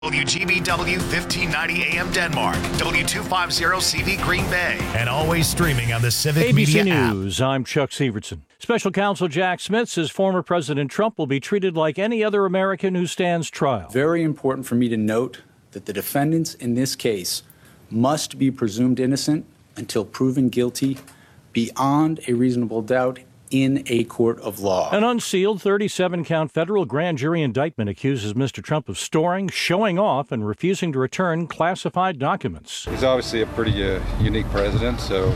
WGBW 1590 AM Denmark, W250CV Green Bay, and always streaming on the Civic ABC Media app. News, I'm Chuck Severson. Special counsel Jack Smith says former President Trump will be treated like any other American who stands trial. Very important for me to note that the defendants in this case must be presumed innocent until proven guilty beyond a reasonable doubt in a court of law. An unsealed 37-count federal grand jury indictment accuses Mr. Trump of storing, showing off, and refusing to return classified documents. He's obviously a pretty unique president, so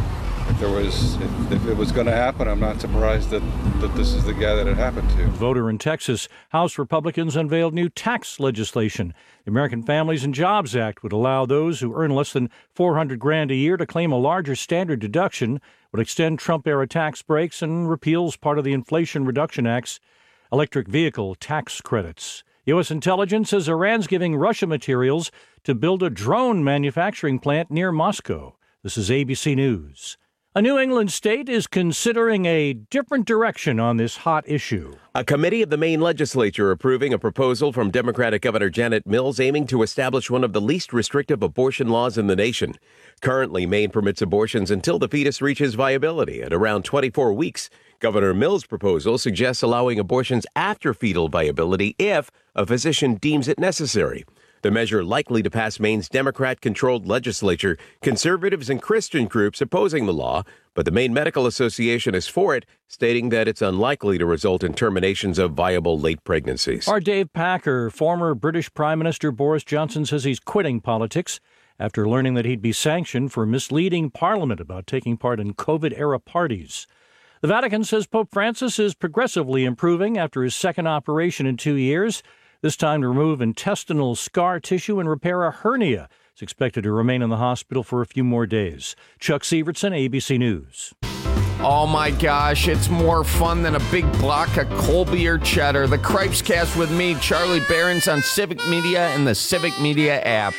if it was going to happen, I'm not surprised that this is the guy that it happened to. Voter in Texas, House Republicans unveiled new tax legislation. The American Families and Jobs Act would allow those who earn less than $400,000 a year to claim a larger standard deduction, would extend Trump-era tax breaks, and repeals part of the Inflation Reduction Act's electric vehicle tax credits. U.S. intelligence says Iran's giving Russia materials to build a drone manufacturing plant near Moscow. This is ABC News. A New England state is considering a different direction on this hot issue. A committee of the Maine legislature approving a proposal from Democratic Governor Janet Mills aiming to establish one of the least restrictive abortion laws in the nation. Currently, Maine permits abortions until the fetus reaches viability at around 24 weeks. Governor Mills' proposal suggests allowing abortions after fetal viability if a physician deems it necessary. The measure likely to pass Maine's Democrat-controlled legislature, conservatives and Christian groups opposing the law, but the Maine Medical Association is for it, stating that it's unlikely to result in terminations of viable late pregnancies. Our Dave Packer, former British Prime Minister Boris Johnson, says he's quitting politics after learning that he'd be sanctioned for misleading Parliament about taking part in COVID-era parties. The Vatican says Pope Francis is progressively improving after his second operation in 2 years. This time to remove intestinal scar tissue and repair a hernia. It's expected to remain in the hospital for a few more days. Chuck Severson, ABC News. Oh my gosh, it's more fun than a big block of Colby or cheddar. The Cripes Cast with me, Charlie Behrens, on Civic Media and the Civic Media app.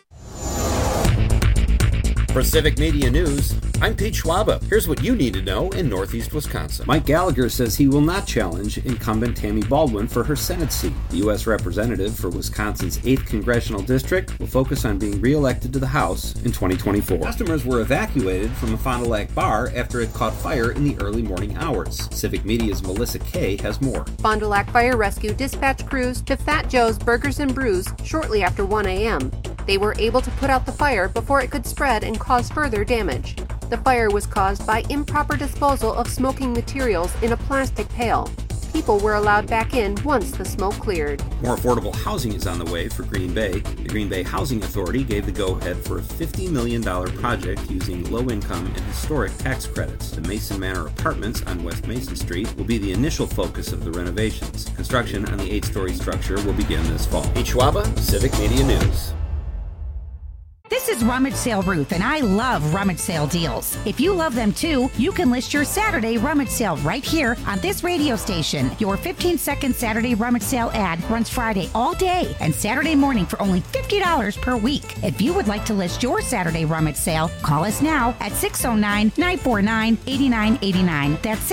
For Civic Media News, I'm Pete Schwaba. Here's what you need to know in Northeast Wisconsin. Mike Gallagher says he will not challenge incumbent Tammy Baldwin for her Senate seat. The U.S. representative for Wisconsin's 8th Congressional District will focus on being re-elected to the House in 2024. Customers were evacuated from a Fond du Lac bar after it caught fire in the early morning hours. Civic Media's Melissa Kay has more. Fond du Lac Fire Rescue dispatched crews to Fat Joe's Burgers and Brews shortly after 1 a.m. They were able to put out the fire before it could spread and cause further damage. The fire was caused by improper disposal of smoking materials in a plastic pail. People were allowed back in once the smoke cleared. More affordable housing is on the way for Green Bay. The Green Bay Housing Authority gave the go-ahead for a $50 million project using low-income and historic tax credits. The Mason Manor Apartments on West Mason Street will be the initial focus of the renovations. Construction on the 8-story structure will begin this fall. Pete Schwaba, Civic Media News. This is Rummage Sale Ruth, and I love rummage sale deals. If you love them too, you can list your Saturday rummage sale right here on this radio station. Your 15-second Saturday rummage sale ad runs Friday all day and Saturday morning for only $50 per week. If you would like to list your Saturday rummage sale, call us now at 609-949-8989. That's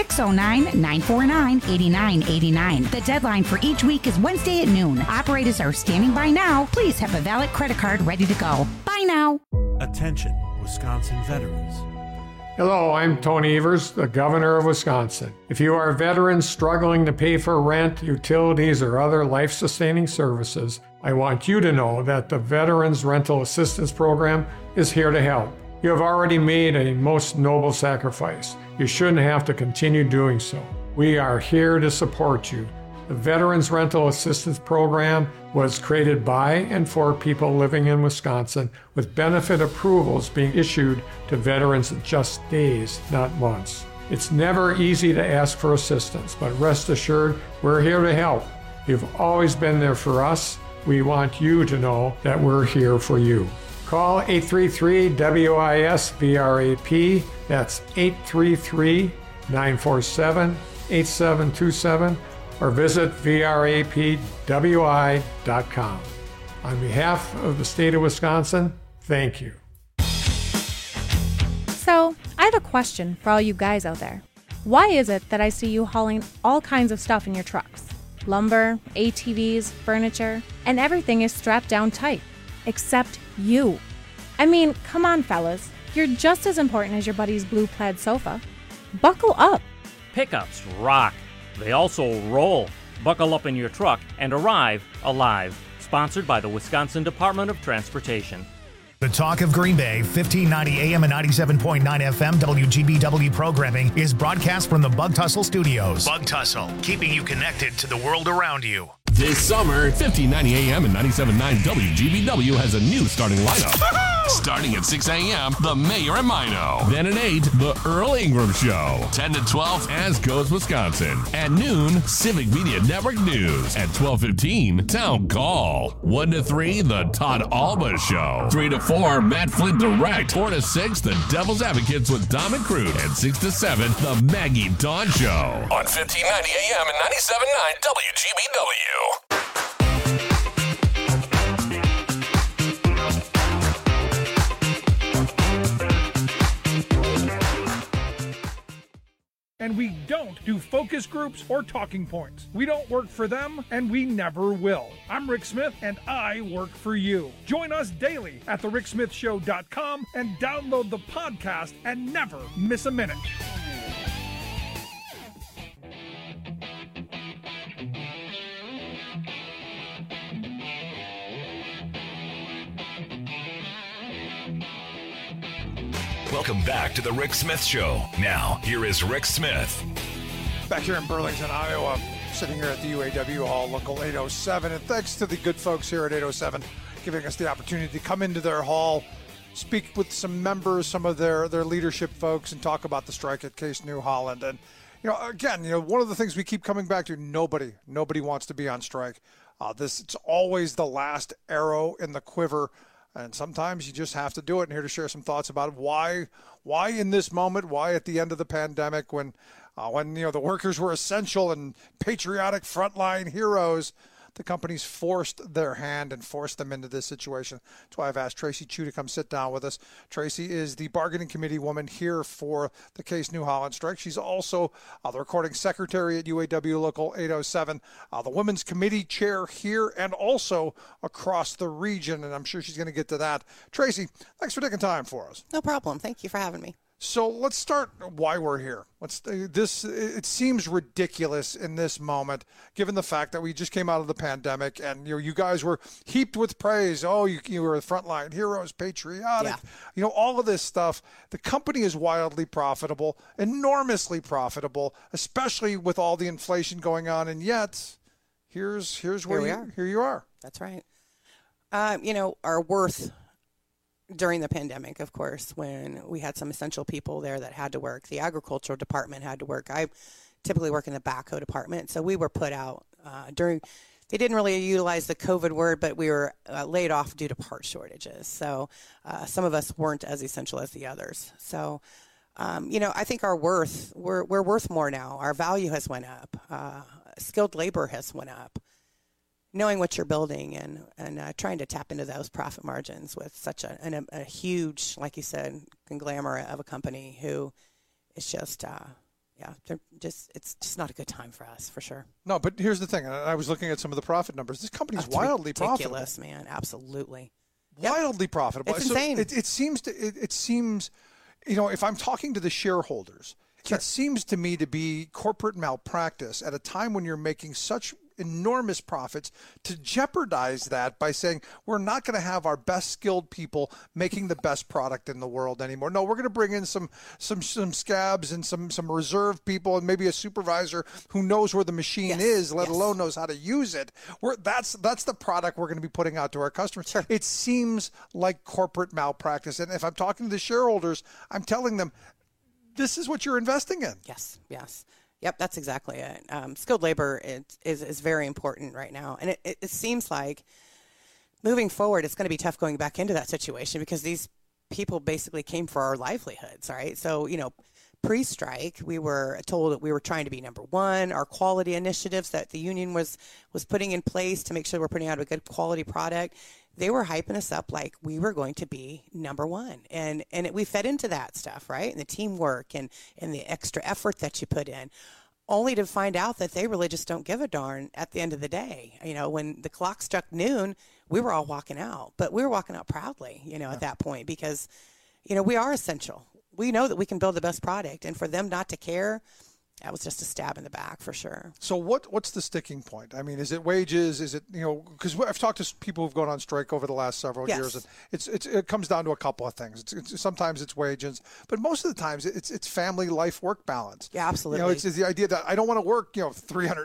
609-949-8989. The deadline for each week is Wednesday at noon. Operators are standing by now. Please have a valid credit card ready to go. Bye now. Attention, Wisconsin veterans. Hello, I'm Tony Evers, the Governor of Wisconsin. If you are a veteran struggling to pay for rent, utilities, or other life-sustaining services, I want you to know that the Veterans Rental Assistance Program is here to help. You have already made a most noble sacrifice. You shouldn't have to continue doing so. We are here to support you. The Veterans Rental Assistance Program was created by and for people living in Wisconsin, with benefit approvals being issued to veterans in just days, not months. It's never easy to ask for assistance, but rest assured, we're here to help. You've always been there for us. We want you to know that we're here for you. Call 833-WIS-VRAP. That's 833-947-8727. or visit vrapwi.com. On behalf of the state of Wisconsin, thank you. So, I have a question for all you guys out there. Why is it that I see you hauling all kinds of stuff in your trucks? Lumber, ATVs, furniture. and everything is strapped down tight. Except you. I mean, come on, fellas. You're just as important as your buddy's blue plaid sofa. Buckle up. Pickups rock. They also roll. Buckle up in your truck and arrive alive. Sponsored by the Wisconsin Department of Transportation. The Talk of Green Bay, 1590 AM and 97.9 FM WGBW programming is broadcast from the Bug Tussle Studios. Bug Tussle, keeping you connected to the world around you. This summer, 1590 AM and 97.9 WGBW has a new starting lineup. Starting at 6 a.m., The Mayor and Mino. Then at 8, The Earl Ingram Show. 10 to 12, As Goes Wisconsin. At noon, Civic Media Network News. At 12:15, Town Call. 1 to 3, The Todd Alba Show. 3 to 4, Matt Flint Direct. 4 to 6, The Devil's Advocates with Dom and Crude. And 6 to 7, The Maggie Dawn Show. On 1590 AM and 97.9 WGBW. And we don't do focus groups or talking points. We don't work for them, and we never will. I'm Rick Smith, and I work for you. Join us daily at thericksmithshow.com and download the podcast and never miss a minute. Welcome back to the Rick Smith Show. Now, here is Rick Smith. Back here in Burlington, Iowa, sitting here at the UAW Hall, Local 807. And thanks to the good folks here at 807 giving us the opportunity to come into their hall, speak with some members, some of their leadership folks, and talk about the strike at Case New Holland. And, again, one of the things we keep coming back to, nobody wants to be on strike. It's always the last arrow in the quiver. And sometimes you just have to do it. And here to share some thoughts about why in this moment, why at the end of the pandemic, when the workers were essential and patriotic frontline heroes, the companies forced their hand and forced them into this situation. That's why I've asked Tracy Chu to come sit down with us. Tracy is the bargaining committee woman here for the Case New Holland strike. She's also the recording secretary at UAW Local 807, the women's committee chair here and also across the region, and I'm sure she's going to get to that. Tracy, thanks for taking time for us. No problem. Thank you for having me. So let's start why we're here. It seems ridiculous in this moment, given the fact that we just came out of the pandemic and you guys were heaped with praise. Oh, you were frontline heroes, patriotic, all of this stuff. The company is wildly profitable, enormously profitable, especially with all the inflation going on. And yet, here's where here you are. That's right. Our worth during the pandemic, of course, when we had some essential people there that had to work. The agricultural department had to work. I typically work in the backhoe department, so we were put out they didn't really utilize the COVID word, but we were laid off due to part shortages. So some of us weren't as essential as the others. So, I think our worth, we're worth more now. Our value has went up. Skilled labor has went up. Knowing what you're building and trying to tap into those profit margins with such a huge, like you said, conglomerate of a company who is just, it's just not a good time for us, for sure. No, but here's the thing. I was looking at some of the profit numbers. This company's wildly profitable. Ridiculous, man. Absolutely. Wildly profitable. It's insane. It seems, if I'm talking to the shareholders, sure, it seems to me to be corporate malpractice at a time when you're making such enormous profits to jeopardize that by saying we're not going to have our best skilled people making the best product in the world anymore. No, we're going to bring in some scabs and some reserve people and maybe a supervisor who knows where the machine is, let alone knows how to use it. That's the product we're going to be putting out to our customers. Sure. It seems like corporate malpractice. And if I'm talking to the shareholders, I'm telling them this is what you're investing in. Yes. Yep, that's exactly it. Skilled labor is very important right now. And it seems like moving forward, it's going to be tough going back into that situation because these people basically came for our livelihoods, right? So, pre-strike, we were told that we were trying to be number one. Our quality initiatives that the union was putting in place to make sure we're putting out a good quality product, they were hyping us up like we were going to be number one. And we fed into that stuff, right? And the teamwork and the extra effort that you put in. only to find out that they really just don't give a darn at the end of the day. You know, when the clock struck noon, we were all walking out, but we were walking out proudly, you know, at that point, because, you know, we are essential. We know that we can build the best product, and for them not to care, that was just a stab in the back for sure. So what's the sticking point? I mean, is it wages? Is it, you know, because I've talked to people who've gone on strike over the last several years, and it comes down to a couple of things. Sometimes it's wages, but most of the times it's family life work balance. Yeah, absolutely. You know, it's the idea that I don't want to work, you know,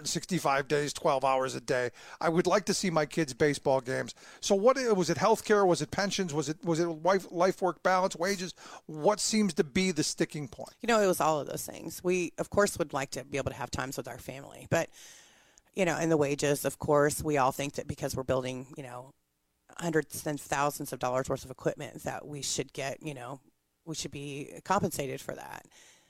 365 days, 12 hours a day. I would like to see my kids' baseball games. So what was it? Healthcare? Was it pensions? Was it life work balance? Wages? What seems to be the sticking point? You know, it was all of those things. We, of course, would like to be able to have times with our family, but, you know, and the wages, of course, we all think that because we're building, you know, hundreds and thousands of dollars worth of equipment that we should get, you know, we should be compensated for that.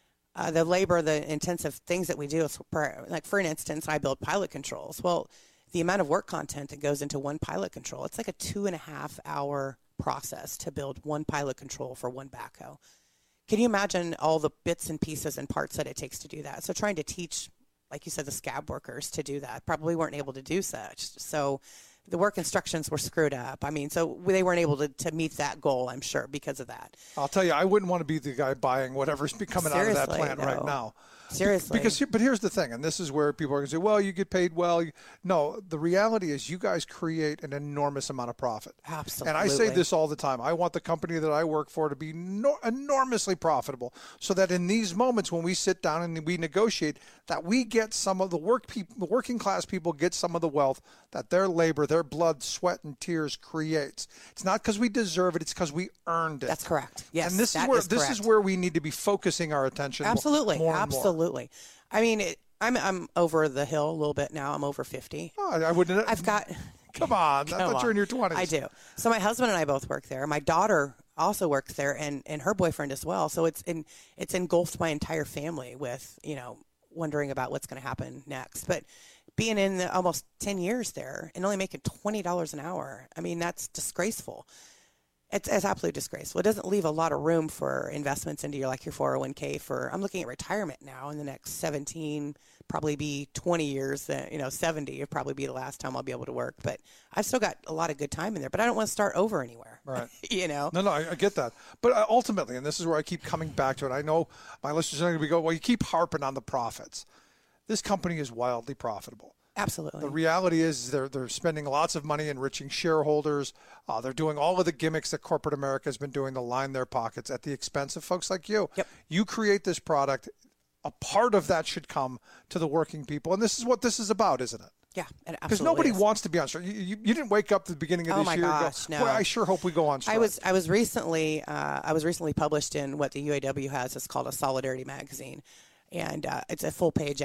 The labor, the intensive things that we do, like for an instance, I build pilot controls. Well, the amount of work content that goes into one pilot control, it's like a 2.5 hour process to build one pilot control for one backhoe. Can you imagine all the bits and pieces and parts that it takes to do that? So trying to teach, like you said, the scab workers to do that probably weren't able to do such. So the work instructions were screwed up. I mean, so they weren't able to meet that goal, I'm sure, because of that. I'll tell you, I wouldn't want to be the guy buying whatever's coming out of that plant right now. Seriously. But here's the thing, and this is where people are going to say, well, you get paid well. No, the reality is you guys create an enormous amount of profit. Absolutely. And I say this all the time. I want the company that I work for to be enormously profitable, so that in these moments when we sit down and we negotiate, that we get some of the working class people get some of the wealth that their labor, their blood, sweat, and tears creates. It's not because we deserve it. It's because we earned it. That's correct. Yes, and this is where we need to be focusing our attention. Absolutely. More and Absolutely. I mean, I'm over the hill a little bit now. I'm over 50. Oh, I wouldn't. I've got. Come on. I thought you were in your 20s. I do. So my husband and I both work there. My daughter also works there, and her boyfriend as well. So it's engulfed my entire family with, you know, wondering about what's going to happen next. But being in almost 10 years there and only making $20 an hour, I mean, that's disgraceful. It's absolutely disgraceful. It doesn't leave a lot of room for investments into your 401k for, I'm looking at retirement now in the next 17, probably be 20 years, 70 would probably be the last time I'll be able to work. But I've still got a lot of good time in there, but I don't want to start over anywhere. Right. You know? No, I get that. But ultimately, and this is where I keep coming back to it, I know my listeners are going to go, well, you keep harping on the profits. This company is wildly profitable. Absolutely. The reality is they're spending lots of money enriching shareholders. They're doing all of the gimmicks that corporate America has been doing to line their pockets at the expense of folks like you. Yep. You create this product. A part of that should come to the working people. And this is what this is about, isn't it? Yeah, it absolutely Because nobody is. wants to be on strike. You didn't wake up at the beginning of this year and go, no. Boy, I sure hope we go on strike. I was recently published in what the UAW has. It's called a Solidarity magazine. And it's a full-page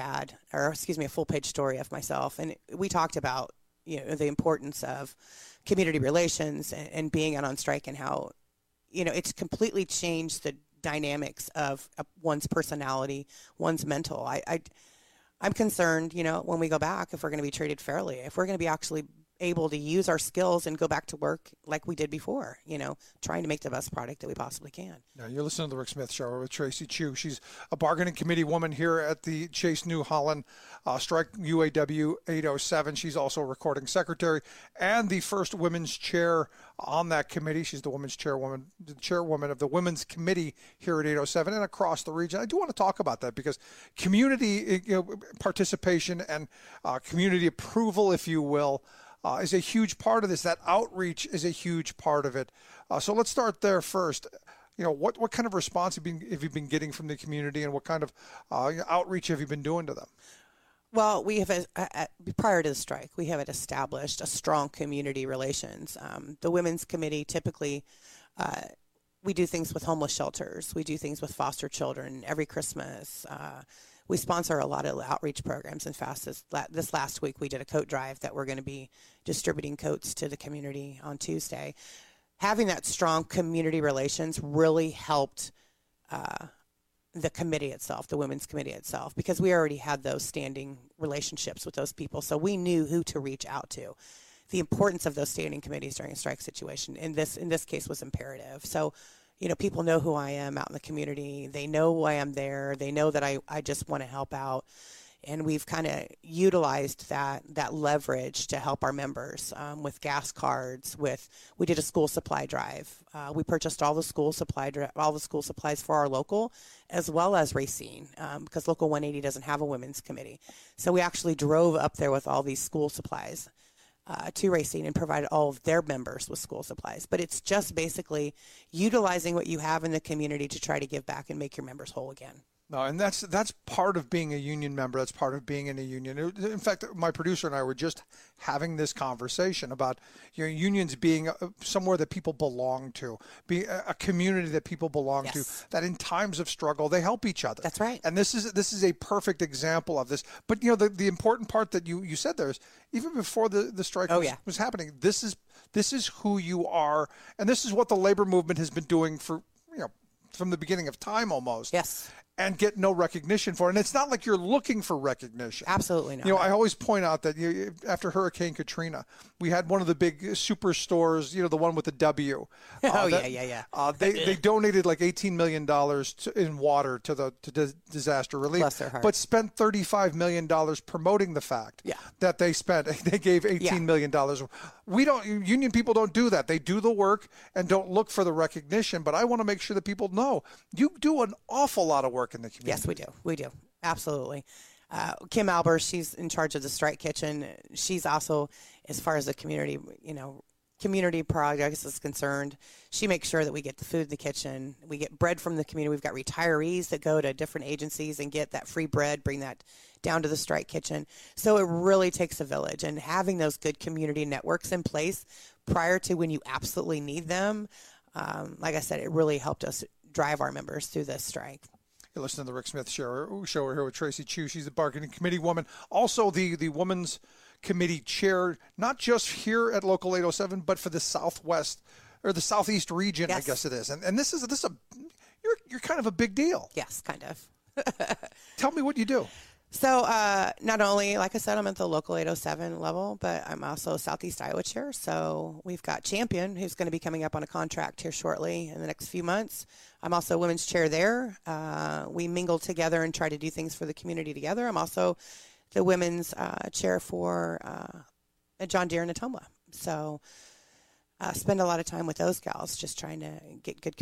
a full-page story of myself. And we talked about, the importance of community relations and being out on strike and how, it's completely changed the dynamics of one's personality, one's mental. I'm concerned, when we go back, if we're going to be treated fairly, if we're going to be actually able to use our skills and go back to work like we did before, trying to make the best product that we possibly can. Now, you're listening to the Rick Smith Show with Tracy Chu. She's a bargaining committee woman here at the Chase New Holland Strike UAW 807. She's also a recording secretary and the first women's chair on that committee. She's the chairwoman of the women's committee here at 807 and across the region. I do want to talk about that because community participation and community approval, if you will, is a huge part of this. That outreach is a huge part of it. So let's start there first. What kind of response have you been getting from the community, and what kind of outreach have you been doing to them? Well, we have, prior to the strike, we have established a strong community relations. The Women's Committee, typically, we do things with homeless shelters. We do things with foster children every Christmas. We sponsor a lot of outreach programs. In fact, this last week, we did a coat drive that we're going to be distributing coats to the community on Tuesday. Having that strong community relations really helped the committee itself, the Women's Committee itself, because we already had those standing relationships with those people. So we knew who to reach out to. The importance of those standing committees during a strike situation in this case was imperative. So, people know who I am out in the community. They know why I'm there. They know that I just want to help out. And we've kind of utilized that leverage to help our members with gas cards. We did a school supply drive. We purchased all the school supplies for our local, as well as Racine, because Local 180 doesn't have a women's committee. So we actually drove up there with all these school supplies to Racine and provided all of their members with school supplies. But it's just basically utilizing what you have in the community to try to give back and make your members whole again. No, and that's part of being a union member. That's part of being in a union. In fact, my producer and I were just having this conversation about unions being somewhere that people belong to, being a community that people belong to, that in times of struggle, they help each other. That's right. And this is a perfect example of this. But, the important part that you said there is, even before the strike was happening, this is who you are, and this is what the labor movement has been doing for, from the beginning of time almost. Yes. And get no recognition for it. And it's not like you're looking for recognition. Absolutely not. I always point out that after Hurricane Katrina, we had one of the big superstores, the one with the W. They donated like $18 million in water to disaster relief. Bless their heart. But spent $35 million promoting the fact that they gave $18 million. Union people don't do that. They do the work and don't look for the recognition. But I want to make sure that people know you do an awful lot of work in the community. Yes, we do. Absolutely. Kim Albers, she's in charge of the Strike Kitchen. She's also, as far as the community, community projects is concerned, she makes sure that we get the food in the kitchen. We get bread from the community. We've got retirees that go to different agencies and get that free bread, bring that down to the Strike Kitchen. So it really takes a village, and having those good community networks in place prior to when you absolutely need them, like I said, it really helped us drive our members through this strike. You're listening to the Rick Smith Show. We're here with Tracy Chu. She's the bargaining committee woman. Also the Women's Committee chair, not just here at Local 807, but for the Southwest or the Southeast region, I guess it is. And this is you're kind of a big deal. Yes, kind of. Tell me what you do. So not only, like I said, I'm at the Local 807 level, but I'm also Southeast Iowa chair. So we've got Champion, who's going to be coming up on a contract here shortly in the next few months. I'm also women's chair there. We mingle together and try to do things for the community together. I'm also the women's chair for John Deere and Ottumwa. So spend a lot of time with those gals, just trying to get good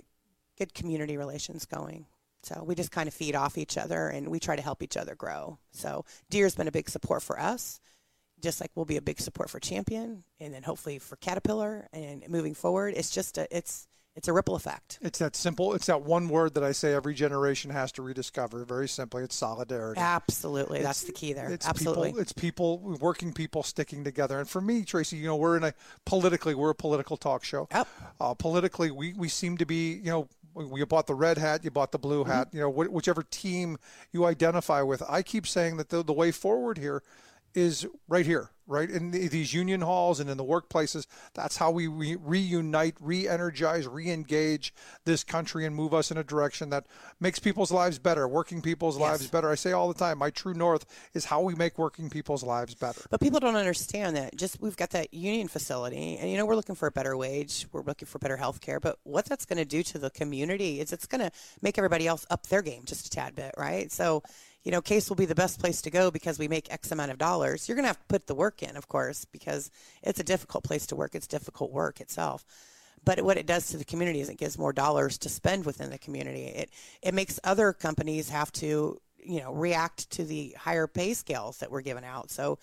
community relations going. So we just kind of feed off each other, and we try to help each other grow. So Deere's been a big support for us, just like we'll be a big support for Champion, and then hopefully for Caterpillar. And moving forward, it's just it's a ripple effect. It's that simple. It's that one word that I say every generation has to rediscover. Very simply, it's solidarity. Absolutely, that's the key there. Absolutely, it's people, working people sticking together. And for me, Tracy, we're a political talk show. Yep. Politically, we seem to be, you bought the red hat, you bought the blue hat, whichever team you identify with. I keep saying that the way forward here is right here, right in these union halls and in the workplaces. That's how we reunite, re-energize, re-engage this country and move us in a direction that makes people's lives better, working people's lives better. I say all the time, my true north is how we make working people's lives better. But people don't understand that we've got that union facility, and we're looking for a better wage, we're looking for better health care, but what that's going to do to the community is it's going to make everybody else up their game just a tad bit, right? So Case will be the best place to go because we make X amount of dollars. You're going to have to put the work in, of course, because it's a difficult place to work. It's difficult work itself. But what it does to the community is it gives more dollars to spend within the community. It makes other companies have to, react to the higher pay scales that we're giving out. So,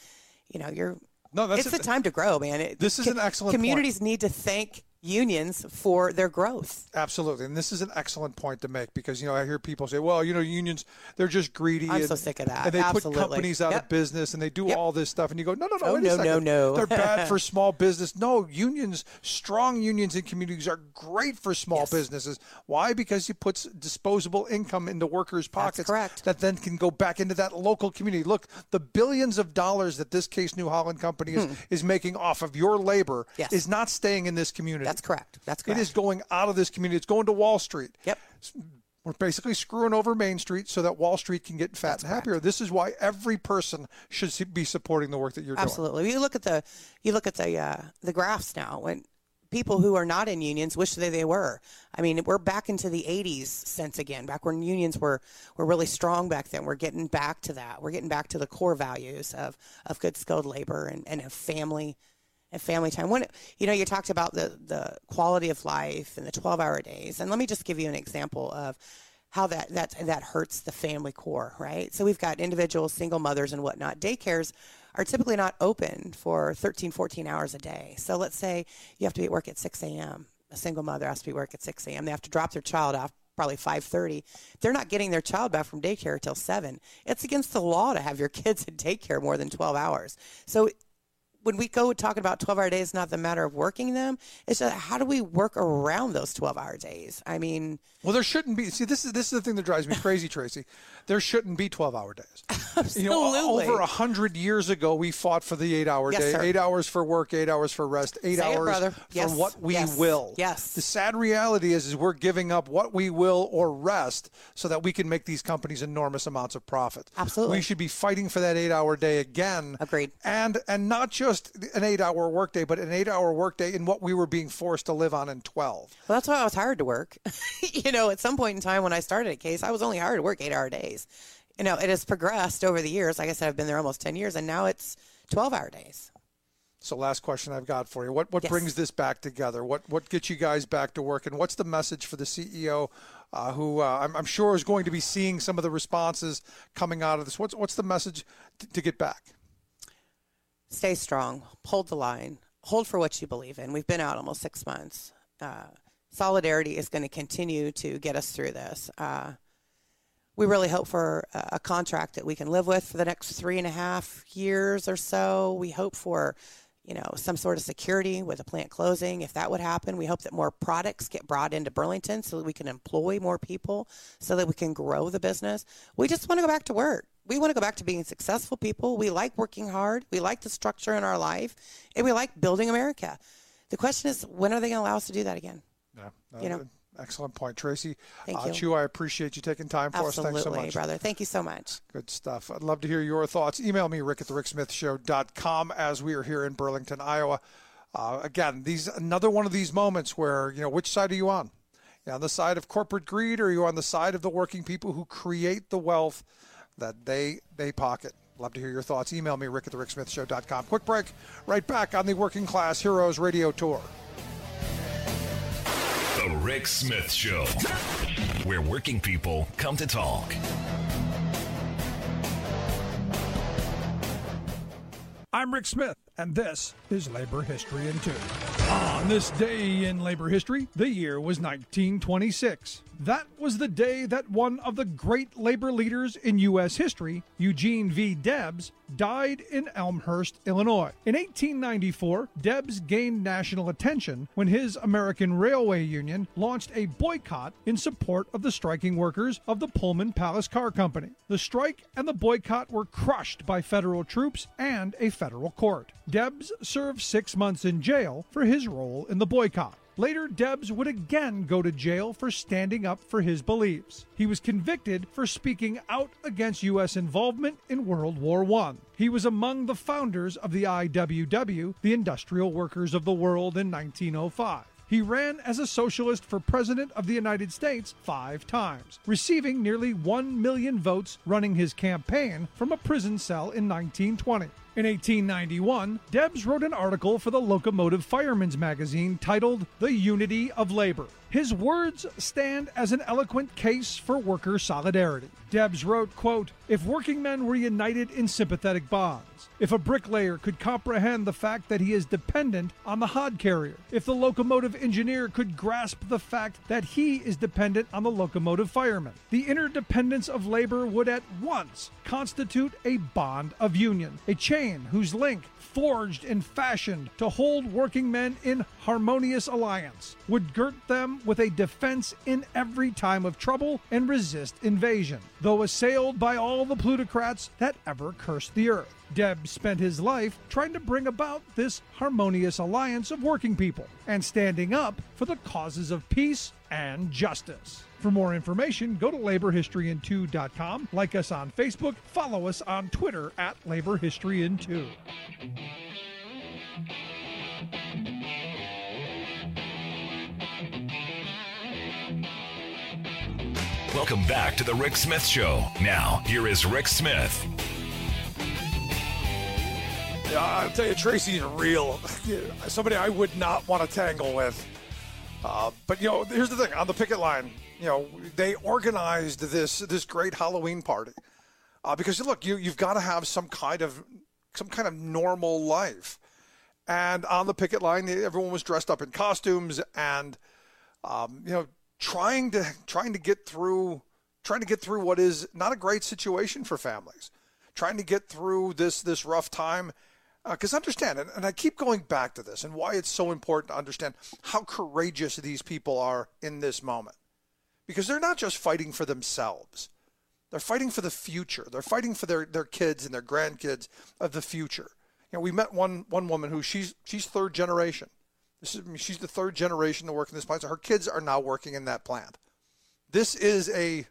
it's the time to grow, man. This is an excellent communities point. Need to thank unions for their growth. Absolutely. And this is an excellent point to make because, I hear people say, well, unions, they're just greedy. I'm so sick of that. And they Absolutely. put companies out of business and they do all this stuff. And you go, no, oh, wait a second. No. They're bad for small business. No, strong unions in communities are great for small businesses. Why? Because it puts disposable income into workers' pockets. That's correct. That then can go back into that local community. Look, the billions of dollars that this Case New Holland company is making off of your labor is not staying in this community. That's correct. It is going out of this community. It's going to Wall Street. Yep. We're basically screwing over Main Street so that Wall Street can get fat and happier. This is why every person should be supporting the work that you're doing. Absolutely. You look at the graphs now. When people who are not in unions wish they were. I mean, we're back into the 80s sense again, back when unions were really strong back then. We're getting back to that. We're getting back to the core values of good skilled labor and of family and family time. When, you talked about the quality of life and the 12-hour days. And let me just give you an example of how that hurts the family core, right? So we've got individuals, single mothers and whatnot. Daycares are typically not open for 13, 14 hours a day. So let's say you have to be at work at 6 a.m. A single mother has to be at work at 6 a.m. They have to drop their child off probably 5:30. They're not getting their child back from daycare till 7. It's against the law to have your kids in daycare more than 12 hours. So when we go talking about 12-hour days, not the matter of working them, it's just how do we work around those 12-hour days? I mean, well, there shouldn't be. See, this is the thing that drives me crazy, Tracy. There shouldn't be 12-hour days. Absolutely. Over 100 years ago, we fought for the 8-hour day. Sir. 8 hours for work, 8 hours for rest, 8 hours for what we will. Yes. The sad reality is we're giving up what we will or rest so that we can make these companies enormous amounts of profit. Absolutely. We should be fighting for that 8-hour day again. Agreed. And not just an 8-hour workday, but an 8-hour workday in what we were being forced to live on in 12. Well, that's why I was hired to work. At some point in time when I started at Case, I was only hired to work 8-hour days. It has progressed over the years. Like I said, I've been there almost 10 years, and now it's 12-hour days. So last question I've got for you. What brings this back together? What gets you guys back to work? And what's the message for the CEO who I'm sure is going to be seeing some of the responses coming out of this? What's the message to get back? Stay strong. Hold the line. Hold for what you believe in. We've been out almost 6 months. Solidarity is going to continue to get us through this. We really hope for a contract that we can live with for the next 3.5 years or so. We hope for, some sort of security with a plant closing. If that would happen, we hope that more products get brought into Burlington so that we can employ more people, so that we can grow the business. We just want to go back to work. We want to go back to being successful people. We like working hard. We like the structure in our life, and we like building America. The question is, when are they going to allow us to do that again? Yeah, excellent point, Tracy. Thank you. Chu, I appreciate you taking time for us. Thanks so much. Absolutely, brother. Thank you so much. Good stuff. I'd love to hear your thoughts. Email me, rick@thericksmithshow.com, as we are here in Burlington, Iowa. Again, another one of these moments where, which side are you on? On the side of corporate greed, or are you on the side of the working people who create the wealth that they pocket? Love to hear your thoughts. Email me, rick@thericksmithshow.com. Quick break. Right back on the Working Class Heroes Radio Tour. The Rick Smith Show, where working people come to talk. I'm Rick Smith, and this is Labor History in 2. On this day in labor history, the year was 1926. That was the day that one of the great labor leaders in U.S. history, Eugene V. Debs, died in Elmhurst, Illinois. In 1894, Debs gained national attention when his American Railway Union launched a boycott in support of the striking workers of the Pullman Palace Car Company. The strike and the boycott were crushed by federal troops and a federal court. Debs served 6 months in jail for his role in the boycott. Later, Debs would again go to jail for standing up for his beliefs. He was convicted for speaking out against U.S. involvement in World War I. He was among the founders of the IWW, the Industrial Workers of the World, in 1905. He ran as a socialist for President of the United States 5 times, receiving nearly 1 million votes running his campaign from a prison cell in 1920. In 1891, Debs wrote an article for the Locomotive Fireman's magazine titled The Unity of Labor. His words stand as an eloquent case for worker solidarity. Debs wrote, quote, "If working men were united in sympathetic bonds, if a bricklayer could comprehend the fact that he is dependent on the hod carrier, if the locomotive engineer could grasp the fact that he is dependent on the locomotive fireman, the interdependence of labor would at once constitute a bond of union, a chain whose link, forged and fashioned to hold working men in harmonious alliance, would girt them with a defense in every time of trouble and resist invasion, though assailed by all the plutocrats that ever cursed the earth." Debs spent his life trying to bring about this harmonious alliance of working people and standing up for the causes of peace and justice. For more information, go to laborhistoryin2.com, like us on Facebook, follow us on Twitter @laborhistoryin2. Welcome back to the Rick Smith Show. Now, here is Rick Smith. Yeah, I'll tell you, Tracy's real. Somebody I would not want to tangle with. But, here's the thing. On the picket line, they organized this great Halloween party. Because, look, you've got to have some kind of normal life. And on the picket line, everyone was dressed up in costumes and, trying to get through what is not a great situation for families, trying to get through this rough time. Because understand, and I keep going back to this and why it's so important to understand how courageous these people are in this moment. Because they're not just fighting for themselves. They're fighting for the future. They're fighting for their kids and their grandkids of the future. We met one woman who she's third generation. She's the third generation to work in this plant. So her kids are now working in that plant. This is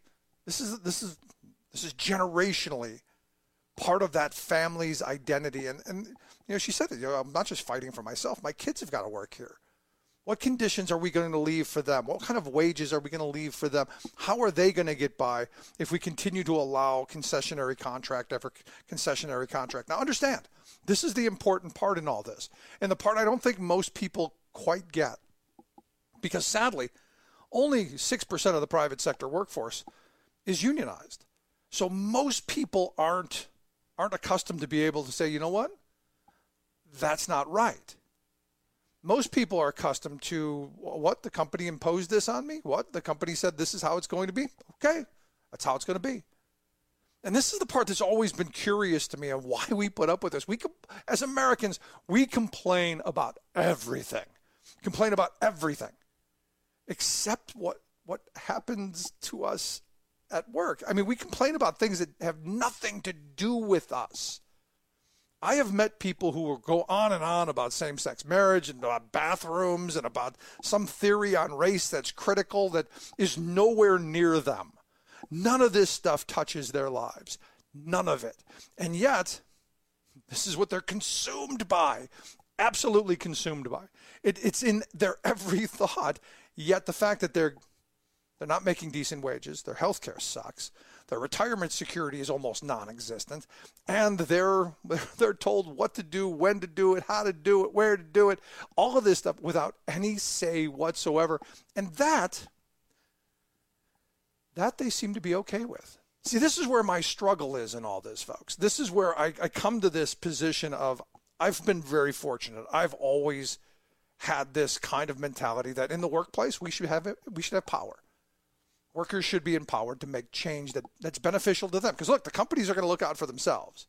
generationally part of that family's identity. And she said it, I'm not just fighting for myself. My kids have got to work here. What conditions are we going to leave for them? What kind of wages are we going to leave for them? How are they going to get by if we continue to allow concessionary contract after concessionary contract? Now understand, this is the important part in all this. And the part I don't think most people quite get. Because sadly, only 6% of the private sector workforce is unionized. So most people aren't accustomed to be able to say, you know what? That's not right. Most people are accustomed to, what, the company imposed this on me? What, the company said this is how it's going to be? Okay, that's how it's going to be. And this is the part that's always been curious to me and why we put up with this. As Americans, we complain about everything. Complain about everything except what happens to us at work. I mean, we complain about things that have nothing to do with us. I have met people who will go on and on about same-sex marriage and about bathrooms and about some theory on race that's critical that is nowhere near them. None of this stuff touches their lives. None of it. And yet, this is what they're consumed by. Absolutely consumed by. It's in their every thought. Yet the fact that they're not making decent wages, their health care sucks, their retirement security is almost non-existent, and they're told what to do, when to do it, how to do it, where to do it, all of this stuff without any say whatsoever. And that they seem to be okay with. See, this is where my struggle is in all this, folks. This is where I come to this position of, I've been very fortunate. I've always had this kind of mentality that in the workplace we should have power. Workers should be empowered to make change that's beneficial to them. Because look, the companies are going to look out for themselves.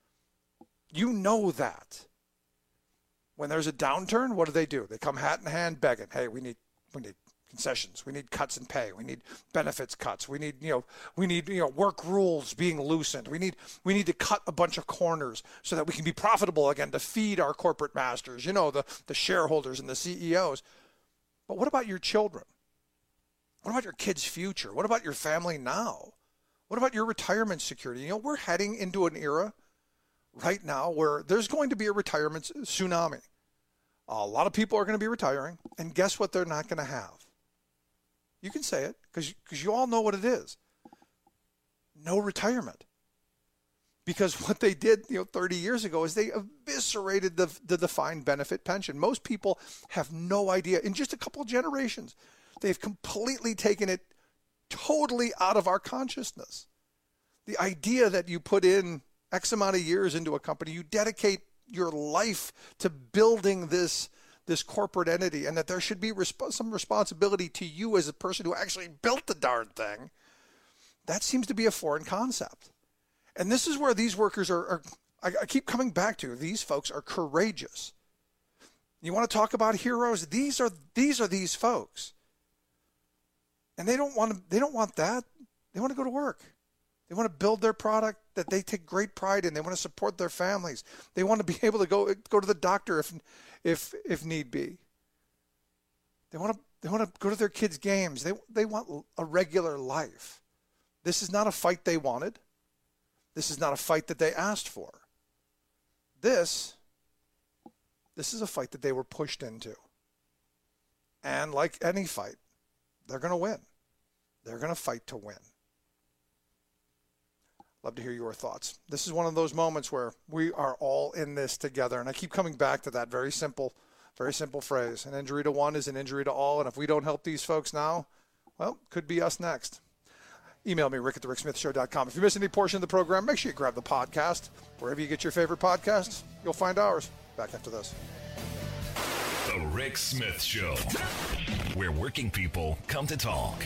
You know that. When there's a downturn, what do? They come hat in hand begging, hey, we need concessions. We need cuts in pay. We need benefits cuts. We need work rules being loosened. We need to cut a bunch of corners so that we can be profitable again to feed our corporate masters, the shareholders and the CEOs. But what about your children? What about your kids' future? What about your family now? What about your retirement security? We're heading into an era right now where there's going to be a retirement tsunami. A lot of people are going to be retiring, and guess what they're not going to have? You can say it because you all know what it is. No retirement. Because what they did 30 years ago is they eviscerated the defined benefit pension. Most people have no idea. In just a couple of generations, they've completely taken it totally out of our consciousness. The idea that you put in X amount of years into a company, you dedicate your life to building this corporate entity, and that there should be some responsibility to you as a person who actually built the darn thing, that seems to be a foreign concept. And this is where these workers are I keep coming back to, these folks are courageous. You want to talk about heroes? These are these folks. And they don't want that. They want to go to work. They want to build their product that they take great pride in. They want to support their families. They want to be able to go to the doctor if need be. They want to go to their kids' games. They want a regular life. This is not a fight they wanted. This is not a fight that they asked for. This is a fight that they were pushed into. And like any fight, they're going to win. They're going to fight to win. Love to hear your thoughts. This is one of those moments where we are all in this together. And I keep coming back to that very simple phrase. An injury to one is an injury to all. And if we don't help these folks now, well, could be us next. Email me, rick@thericksmithshow.com. If you miss any portion of the program, make sure you grab the podcast. Wherever you get your favorite podcasts, you'll find ours. Back after this. The Rick Smith Show, where working people come to talk.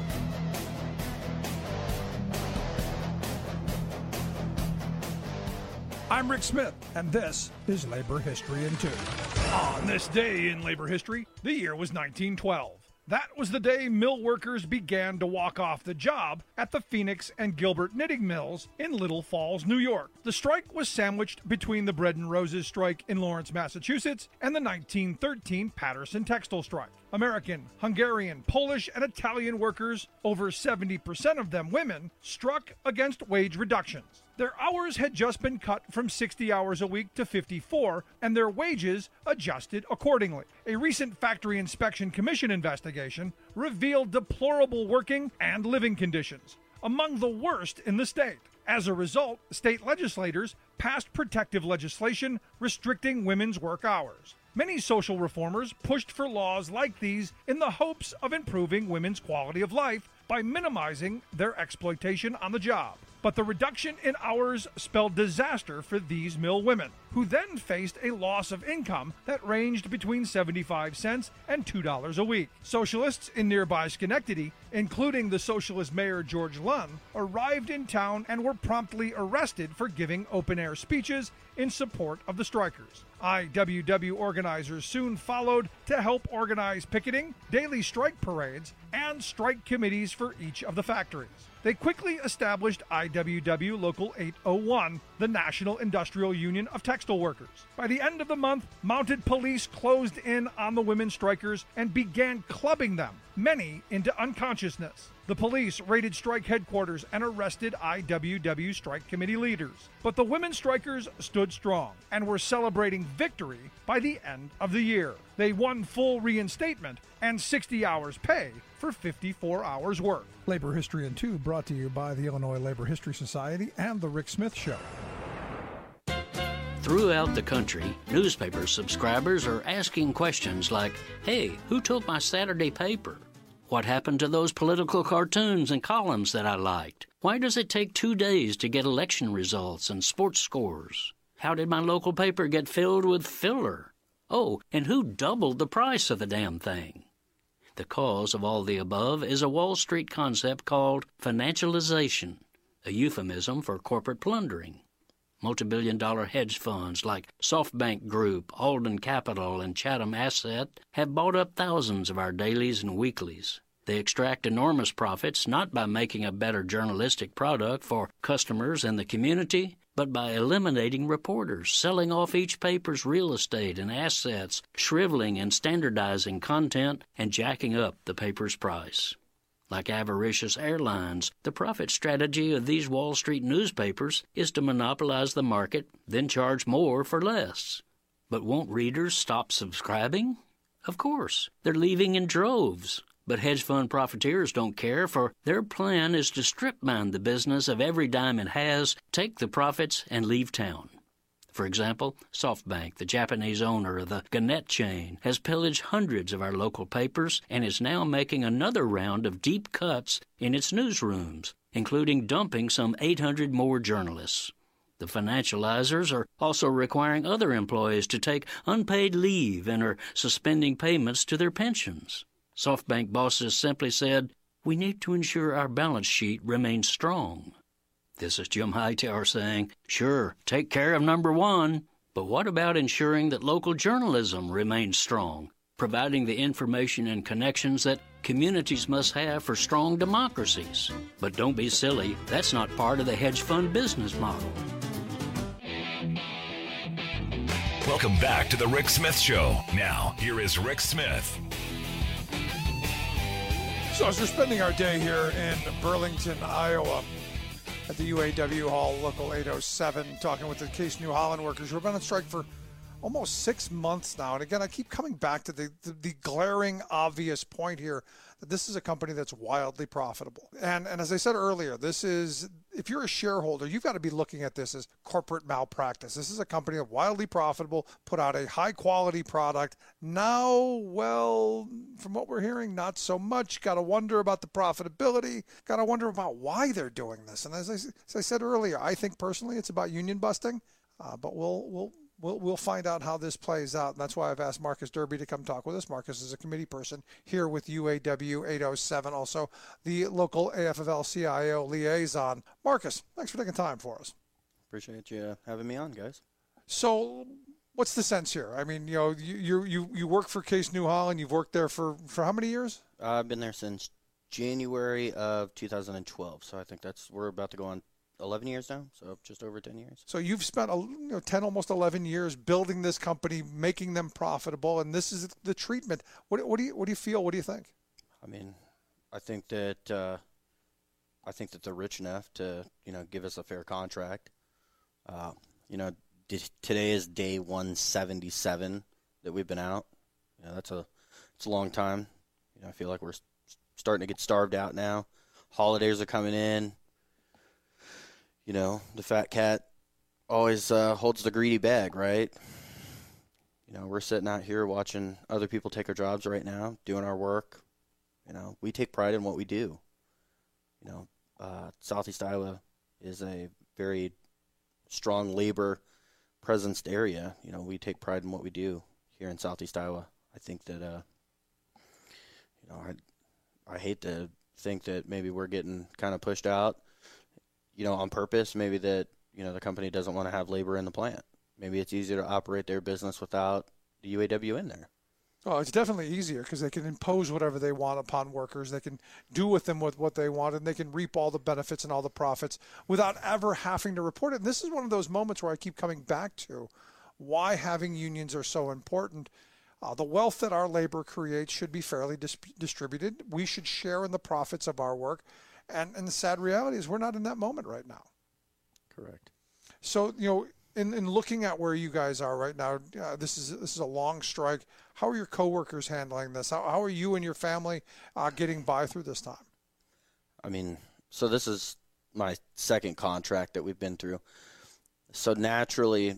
I'm Rick Smith, and this is Labor History in 2. On this day in labor history, the year was 1912. That was the day mill workers began to walk off the job at the Phoenix and Gilbert knitting mills in Little Falls, New York. The strike was sandwiched between the Bread and Roses strike in Lawrence, Massachusetts, and the 1913 Patterson textile strike. American, Hungarian, Polish, and Italian workers, over 70% of them women, struck against wage reductions. Their hours had just been cut from 60 hours a week to 54, and their wages adjusted accordingly. A recent Factory Inspection Commission investigation revealed deplorable working and living conditions, among the worst in the state. As a result, state legislators passed protective legislation restricting women's work hours. Many social reformers pushed for laws like these in the hopes of improving women's quality of life by minimizing their exploitation on the job. But the reduction in hours spelled disaster for these mill women, who then faced a loss of income that ranged between 75 cents and $2 a week. Socialists in nearby Schenectady, including the socialist mayor George Lunn, arrived in town and were promptly arrested for giving open-air speeches in support of the strikers. IWW organizers soon followed to help organize picketing, daily strike parades, and strike committees for each of the factories. They quickly established IWW Local 801, the National Industrial Union of Textile Workers. By the end of the month, mounted police closed in on the women strikers and began clubbing them, many into unconsciousness. The police raided strike headquarters and arrested IWW strike committee leaders. But the women strikers stood strong and were celebrating victory by the end of the year. They won full reinstatement and 60 hours pay for 54 hours work. Labor History in 2 brought to you by the Illinois Labor History Society and The Rick Smith Show. Throughout the country, newspaper subscribers are asking questions like, hey, who took my Saturday paper? What happened to those political cartoons and columns that I liked? Why does it take 2 days to get election results and sports scores? How did my local paper get filled with filler? Oh, and who doubled the price of the damn thing? The cause of all the above is a Wall Street concept called financialization, a euphemism for corporate plundering. Multi-billion-dollar hedge funds like SoftBank Group, Alden Capital, and Chatham Asset have bought up thousands of our dailies and weeklies. They extract enormous profits not by making a better journalistic product for customers and the community, but by eliminating reporters, selling off each paper's real estate and assets, shriveling and standardizing content, and jacking up the paper's price. Like avaricious airlines, the profit strategy of these Wall Street newspapers is to monopolize the market, then charge more for less. But won't readers stop subscribing? Of course, they're leaving in droves. But hedge fund profiteers don't care, for their plan is to strip mine the business of every dime it has, take the profits, and leave town. For example, SoftBank, the Japanese owner of the Gannett chain, has pillaged hundreds of our local papers and is now making another round of deep cuts in its newsrooms, including dumping some 800 more journalists. The financializers are also requiring other employees to take unpaid leave and are suspending payments to their pensions. SoftBank bosses simply said, "We need to ensure our balance sheet remains strong." This is Jim Hightower saying, sure, take care of number one, but what about ensuring that local journalism remains strong, providing the information and connections that communities must have for strong democracies? But don't be silly, that's not part of the hedge fund business model. Welcome back to the Rick Smith Show. Now, here is Rick Smith. So as we're spending our day here in Burlington, Iowa, at the UAW Hall, Local 807, talking with the Case New Holland workers who have been on strike for almost 6 months now. And again, I keep coming back to the glaring obvious point here that this is a company that's wildly profitable. And as I said earlier, this is, if you're a shareholder, you've got to be looking at this as corporate malpractice. This is a company that's wildly profitable, put out a high quality product. Now, well, from what we're hearing, not so much. Got to wonder about the profitability. Got to wonder about why they're doing this. And as I said earlier, I think personally it's about union busting, but we'll find out how this plays out. And that's why I've asked Marcus Derby to come talk with us. Marcus is a committee person here with UAW 807, also the local AFL-CIO liaison. Marcus, thanks for taking time for us. Appreciate you having me on, guys. So what's the sense here? I mean, you work for Case New Holland. You've worked there for how many years? I've been there since January of 2012. So I think we're about to go on 11 years now, so just over 10 years. So you've spent 10, almost 11 years building this company, making them profitable, and this is the treatment. What do you feel? What do you think? I mean, I think that they're rich enough to give us a fair contract. Today is day 177 that we've been out. It's a long time. I feel like we're starting to get starved out now. Holidays are coming in. The fat cat always holds the greedy bag, right? We're sitting out here watching other people take our jobs right now, doing our work. We take pride in what we do. Southeast Iowa is a very strong labor presence area. We take pride in what we do here in Southeast Iowa. I think that, I hate to think that maybe we're getting kind of pushed out, on purpose, maybe that, the company doesn't want to have labor in the plant. Maybe it's easier to operate their business without the UAW in there. Oh, it's definitely easier because they can impose whatever they want upon workers. They can do with them what they want, and they can reap all the benefits and all the profits without ever having to report it. And this is one of those moments where I keep coming back to why having unions are so important. The wealth that our labor creates should be fairly distributed. We should share in the profits of our work. And the sad reality is we're not in that moment right now. Correct. So, in looking at where you guys are right now, this is a long strike. How are your coworkers handling this? How are you and your family getting by through this time? I mean, so this is my second contract that we've been through. So naturally,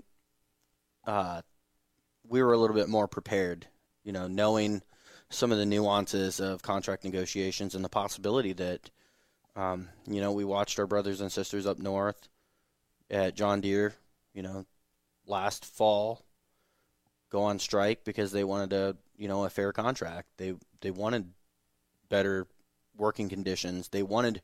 we were a little bit more prepared, knowing some of the nuances of contract negotiations and the possibility that we watched our brothers and sisters up north at John Deere, last fall go on strike because they wanted a fair contract. They wanted better working conditions. They wanted,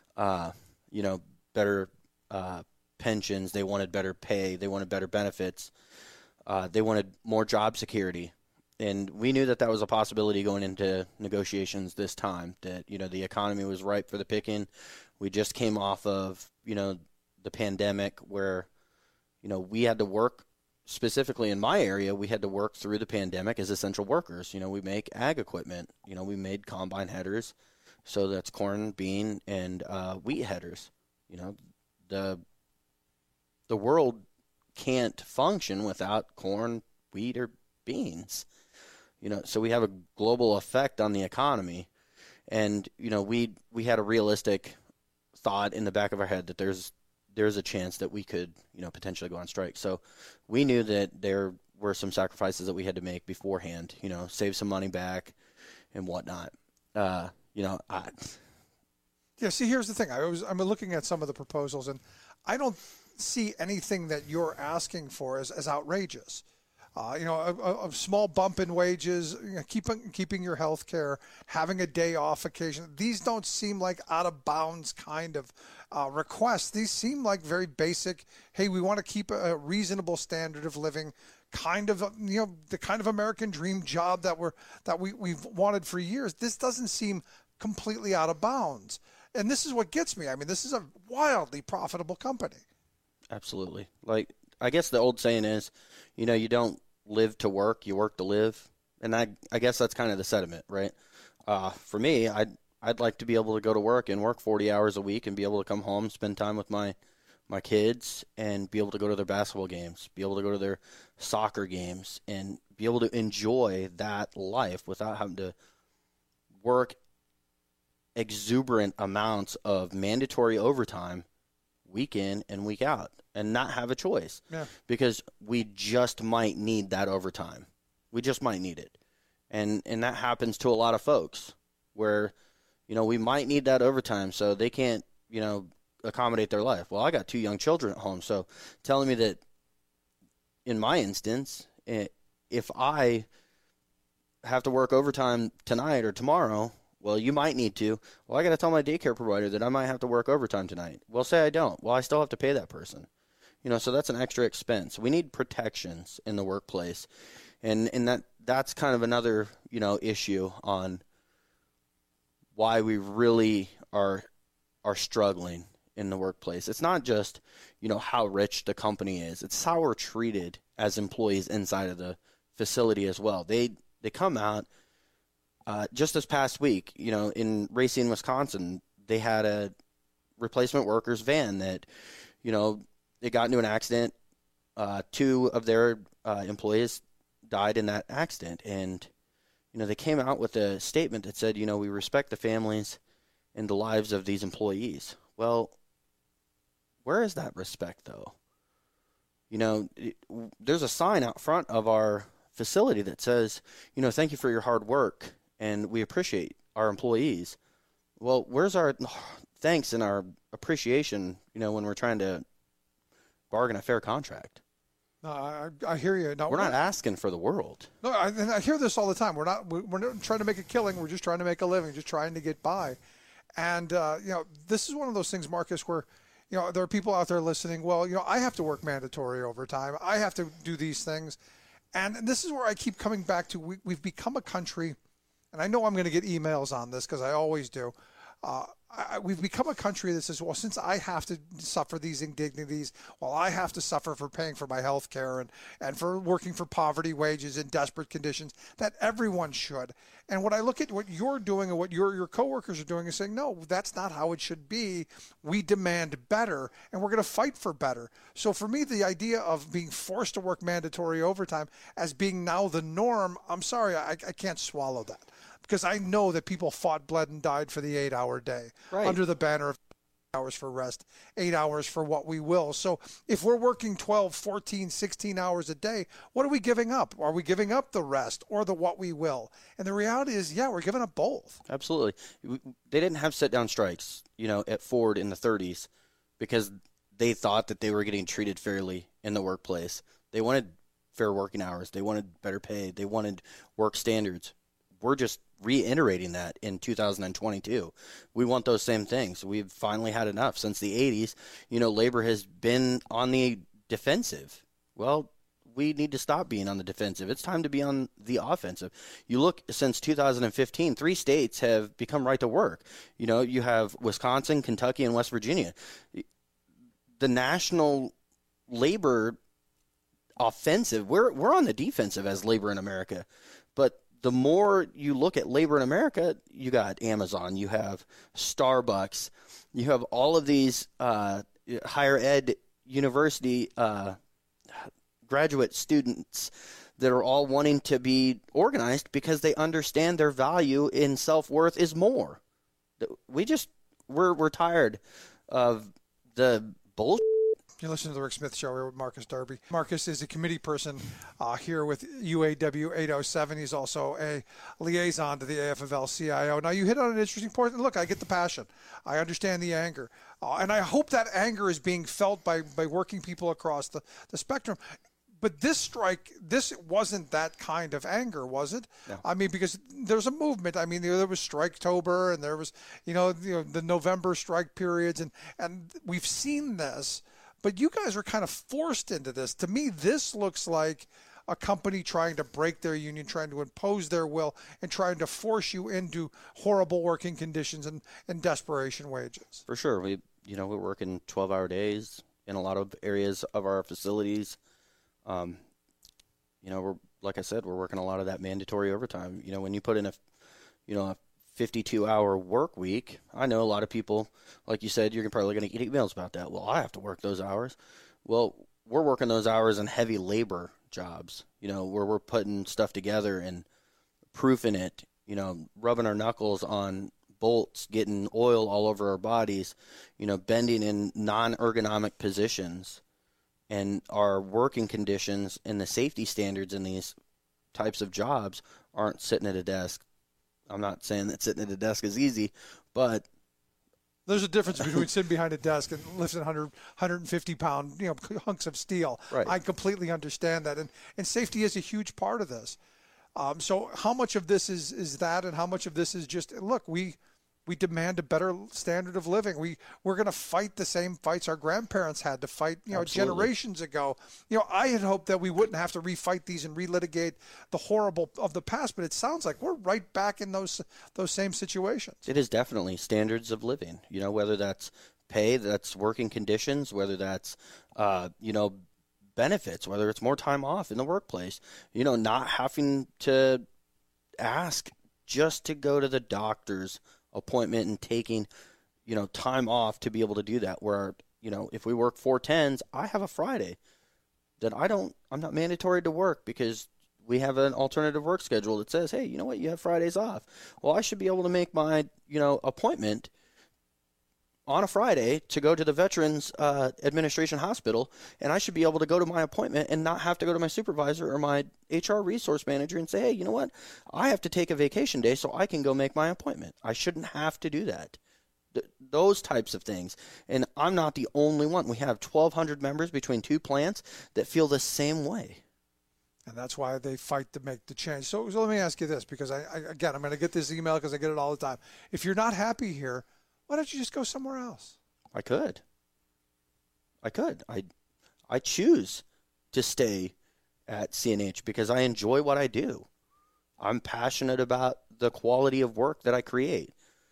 better pensions. They wanted better pay. They wanted better benefits. They wanted more job security. And we knew that was a possibility going into negotiations this time, that, the economy was ripe for the picking. We just came off of, the pandemic where, we had to work, specifically in my area, we had to work through the pandemic as essential workers. We make ag equipment. We made combine headers. So that's corn, bean, and wheat headers. The world can't function without corn, wheat, or beans. So we have a global effect on the economy, and we had a realistic thought in the back of our head that there's a chance that we could potentially go on strike. So we knew that there were some sacrifices that we had to make beforehand. Save some money back and whatnot. Yeah. See, here's the thing. I'm looking at some of the proposals, and I don't see anything that you're asking for as outrageous. A small bump in wages, keeping your health care, having a day off occasion. These don't seem like out of bounds kind of requests. These seem like very basic. Hey, we want to keep a reasonable standard of living, kind of, the kind of American dream job that we've wanted for years. This doesn't seem completely out of bounds. And this is what gets me. I mean, this is a wildly profitable company. Absolutely. Like, I guess the old saying is, you don't live to work, you work to live. And I guess that's kind of the sentiment, right? For me, I'd like to be able to go to work and work 40 hours a week and be able to come home, spend time with my my kids and be able to go to their basketball games, be able to go to their soccer games, and be able to enjoy that life without having to work exuberant amounts of mandatory overtime week in and week out and not have a choice. Yeah. Because we just might need that overtime. We just might need it. And that happens to a lot of folks where, we might need that overtime so they can't, accommodate their life. Well, I got 2 young children at home, so telling me that in my instance, if I have to work overtime tonight or tomorrow, well, you might need to. Well, I got to tell my daycare provider that I might have to work overtime tonight. Well, say I don't. Well, I still have to pay that person. So that's an extra expense. We need protections in the workplace. And that's kind of another, issue on why we really are struggling in the workplace. It's not just, how rich the company is. It's how we're treated as employees inside of the facility as well. They come out just this past week, in Racine, Wisconsin, they had a replacement workers van that, it got into an accident. 2 of their employees died in that accident. And, they came out with a statement that said, we respect the families and the lives of these employees. Well, where is that respect, though? There's a sign out front of our facility that says, thank you for your hard work, and we appreciate our employees. Well, where's our thanks and our appreciation, when we're trying to bargain a fair contract? No, I hear you. No, we're not asking for the world. No, I hear this all the time. We're not trying to make a killing. We're just trying to make a living, just trying to get by. And, this is one of those things, Marcus, where, there are people out there listening. Well, I have to work mandatory overtime. I have to do these things. And this is where I keep coming back to we've become a country, and I know I'm going to get emails on this because I always do. We've become a country that says, well, since I have to suffer these indignities, well, I have to suffer for paying for my health care and for working for poverty wages in desperate conditions, that everyone should. And when I look at what you're doing and what your coworkers are doing is saying, no, that's not how it should be. We demand better, and we're going to fight for better. So for me, the idea of being forced to work mandatory overtime as being now the norm, I'm sorry, I can't swallow that. Because I know that people fought, bled, and died for the 8-hour day under the banner of 8 hours for rest, 8 hours for what we will. So if we're working 12, 14, 16 hours a day, what are we giving up? Are we giving up the rest or the what we will? And the reality is, we're giving up both. Absolutely. They didn't have sit-down strikes, at Ford in the 30s because they thought that they were getting treated fairly in the workplace. They wanted fair working hours. They wanted better pay. They wanted work standards. We're just reiterating that in 2022. We want those same things. We've finally had enough. Since the 80s, labor has been on the defensive. Well, we need to stop being on the defensive. It's time to be on the offensive. You look, since 2015, 3 states have become right to work. You have Wisconsin, Kentucky, and West Virginia. The national labor offensive, we're on the defensive as labor in America. But the more you look at labor in America, you got Amazon, you have Starbucks, you have all of these higher ed university graduate students that are all wanting to be organized because they understand their value in self-worth is more. We're tired of the bullshit. You're listening to the Rick Smith Show here with Marcus Darby. Marcus is a committee person here with UAW 807. He's also a liaison to the AFL-CIO. Now, you hit on an interesting point. Look, I get the passion. I understand the anger. And I hope that anger is being felt by working people across the spectrum. But this strike, this wasn't that kind of anger, was it? No. I mean, because there's a movement. I mean, there was Striketober, and there was, the November strike periods, and we've seen this. But you guys are kind of forced into this. To me, this looks like a company trying to break their union, trying to impose their will, and trying to force you into horrible working conditions and desperation wages. For sure. We're working 12-hour days in a lot of areas of our facilities. We're, like I said, we're working a lot of that mandatory overtime. When you put in a 52-hour work week. I know a lot of people, like you said, you're probably going to get emails about that. Well, I have to work those hours. Well, we're working those hours in heavy labor jobs, where we're putting stuff together and proofing it, rubbing our knuckles on bolts, getting oil all over our bodies, bending in non-ergonomic positions. And our working conditions and the safety standards in these types of jobs aren't sitting at a desk. I'm not saying that sitting at a desk is easy, but there's a difference between sitting behind a desk and lifting 150-pound hunks of steel. Right. I completely understand that, and safety is a huge part of this. So how much of this is that, and how much of this is just, look, we demand a better standard of living. We're going to fight the same fights our grandparents had to fight, generations ago. I had hoped that we wouldn't have to refight these and relitigate the horrible of the past, but it sounds like we're right back in those same situations. It is definitely standards of living, whether that's pay, that's working conditions, whether that's, benefits, whether it's more time off in the workplace, not having to ask just to go to the doctor's appointment and taking, time off to be able to do that. Where, if we work 4/10s, I have a Friday that I'm not mandatory to work because we have an alternative work schedule that says, hey, you know what, you have Fridays off. Well, I should be able to make my, appointment on a Friday to go to the Veterans Administration Hospital, and I should be able to go to my appointment and not have to go to my supervisor or my HR resource manager and say, hey, you know what, I have to take a vacation day so I can go make my appointment. I shouldn't have to do that. Those types of things. And I'm not the only one. We have 1,200 members between two plants that feel the same way. And that's why they fight to make the change. So let me ask you this, because I'm going to get this email because I get it all the time. If you're not happy here, why don't you just go somewhere else? I could. I choose to stay at CNH because I enjoy what I do. I'm passionate about the quality of work that I create.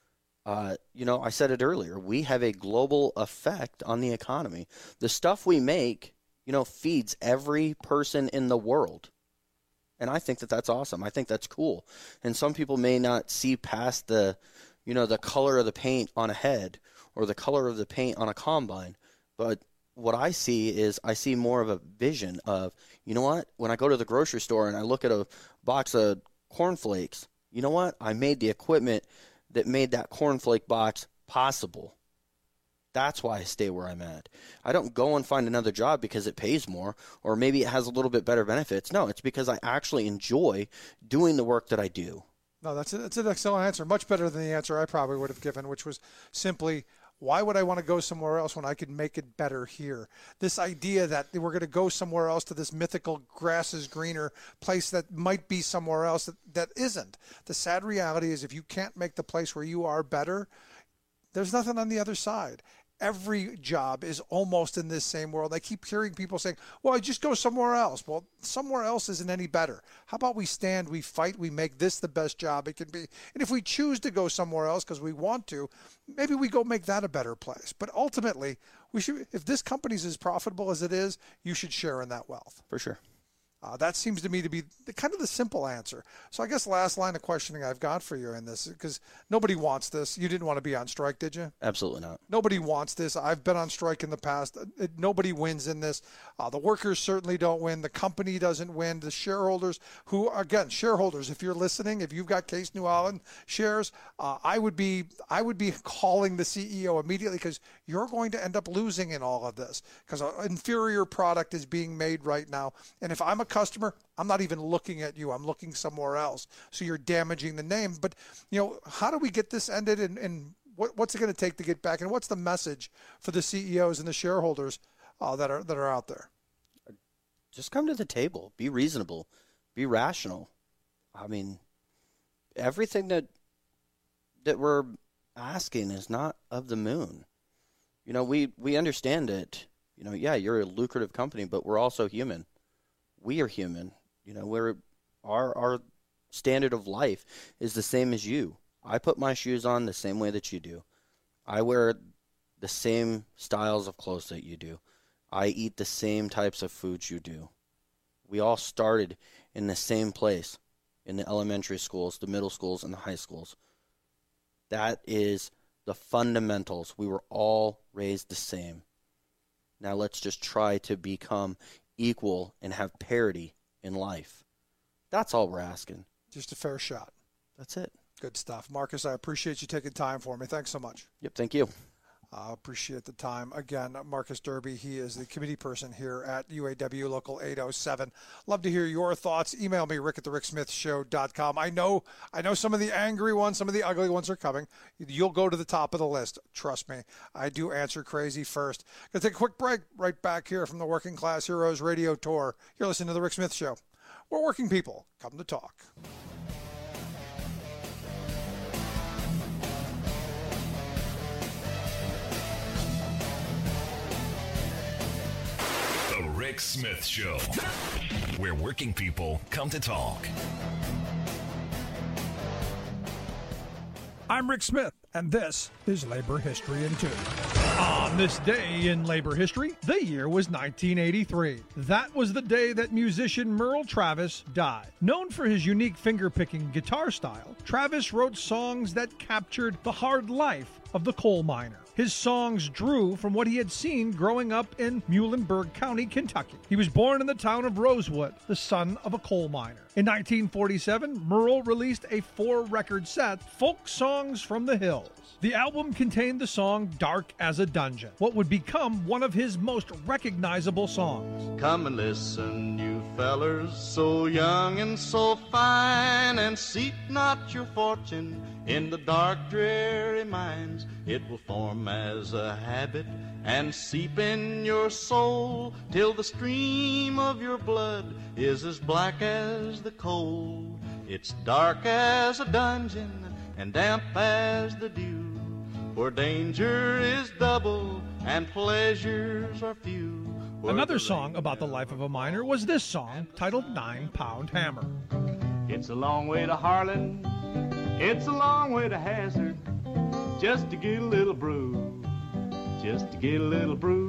I said it earlier. We have a global effect on the economy. The stuff we make, feeds every person in the world. And I think that that's awesome. I think that's cool. And some people may not see past the color of the paint on a head or the color of the paint on a combine. But what I see more of a vision of, when I go to the grocery store and I look at a box of cornflakes, I made the equipment that made that cornflake box possible. That's why I stay where I'm at. I don't go and find another job because it pays more or maybe it has a little bit better benefits. No, it's because I actually enjoy doing the work that I do. No, that's an excellent answer. Much better than the answer I probably would have given, which was simply, why would I want to go somewhere else when I could make it better here? This idea that we're going to go somewhere else to this mythical grass is greener place that might be somewhere else that isn't. The sad reality is if you can't make the place where you are better, there's nothing on the other side. Every job is almost in this same world. I keep hearing people saying, well, I just go somewhere else. Well, somewhere else isn't any better. How about we stand, we fight, we make this the best job it can be. And if we choose to go somewhere else because we want to, maybe we go make that a better place. But ultimately, we should. If this company's as profitable as it is, you should share in that wealth. For sure. That seems to me to be kind of the simple answer. So I guess last line of questioning I've got for you in this, because nobody wants this. You didn't want to be on strike, did you? Absolutely not. Nobody wants this. I've been on strike in the past. Nobody wins in this. The workers certainly don't win. The company doesn't win. The shareholders who, again, shareholders, if you're listening, if you've got Case New Holland shares, I would be calling the CEO immediately because you're going to end up losing in all of this because an inferior product is being made right now. And if I'm a customer, I'm not even looking at you. I'm looking somewhere else. So you're damaging the name. But, how do we get this ended and what's it going to take to get back? And what's the message for the CEOs and the shareholders that are out there? Just come to the table. Be reasonable. Be rational. I mean, everything that we're asking is not of the moon. We understand it. You're a lucrative company, but we're also human. We are human. Our standard of life is the same as you. I put my shoes on the same way that you do. I wear the same styles of clothes that you do. I eat the same types of foods you do. We all started in the same place, in the elementary schools, the middle schools, and the high schools. That is the fundamentals. We were all raised the same. Now let's just try to become equal and have parity in life. That's all we're asking. Just a fair shot. That's it. Good stuff. Marcus, I appreciate you taking time for me. Thanks so much. Yep, thank you. I appreciate the time. Again, Marcus Derby, he is the committee person here at UAW Local 807. Love to hear your thoughts. Email me, rick@thericksmithshow.com. I know some of the angry ones, some of the ugly ones are coming. You'll go to the top of the list. Trust me. I do answer crazy first. Going to take a quick break right back here from the Working Class Heroes Radio Tour. You're listening to The Rick Smith Show, where working people come to talk. The Rick Smith Show, where working people come to talk. I'm Rick Smith, and this is Labor History in 2. On this day in labor history, the year was 1983. That was the day that musician Merle Travis died. Known for his unique finger-picking guitar style, Travis wrote songs that captured the hard life of the coal miner. His songs drew from what he had seen growing up in Muhlenberg County, Kentucky. He was born in the town of Rosewood, the son of a coal miner. In 1947, Merle released a 4-record set, Folk Songs from the Hills. The album contained the song Dark as a Dungeon, what would become one of his most recognizable songs. Come and listen, you fellers, so young and so fine, and seek not your fortune in the dark, dreary mines. It will form as a habit and seep in your soul till the stream of your blood is as black as the coal. It's dark as a dungeon and damp as the dew, where danger is double and pleasures are few. Another song about the life of a miner was this song, titled 9-Pound Hammer. It's a long way to Harlan, it's a long way to Hazard, just to get a little brew, just to get a little brew.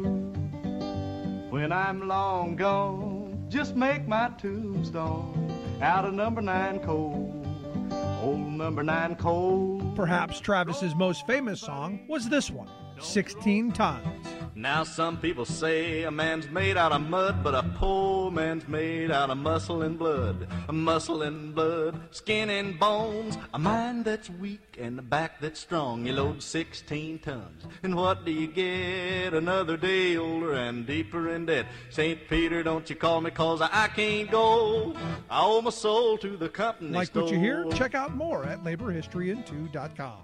When I'm long gone, just make my tombstone out of number 9 coal. Old number 9 coal. Perhaps Travis's most famous song was this one, 16 Tons. Now some people say a man's made out of mud, but a poor man's made out of muscle and blood. Muscle and blood, skin and bones, a mind that's weak and a back that's strong. You load 16 tons, and what do you get? Another day older and deeper in debt. St. Peter, don't you call me, 'cause I can't go. I owe my soul to the company Like store. what you hear? Check out more at laborhistoryin2.com.